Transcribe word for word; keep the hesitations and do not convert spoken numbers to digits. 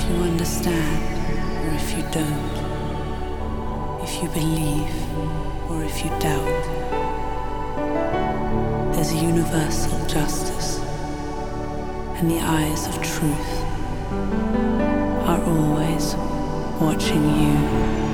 you understand or if you don't, if you believe or if you doubt, there's a universal justice, and the eyes of truth are always watching you.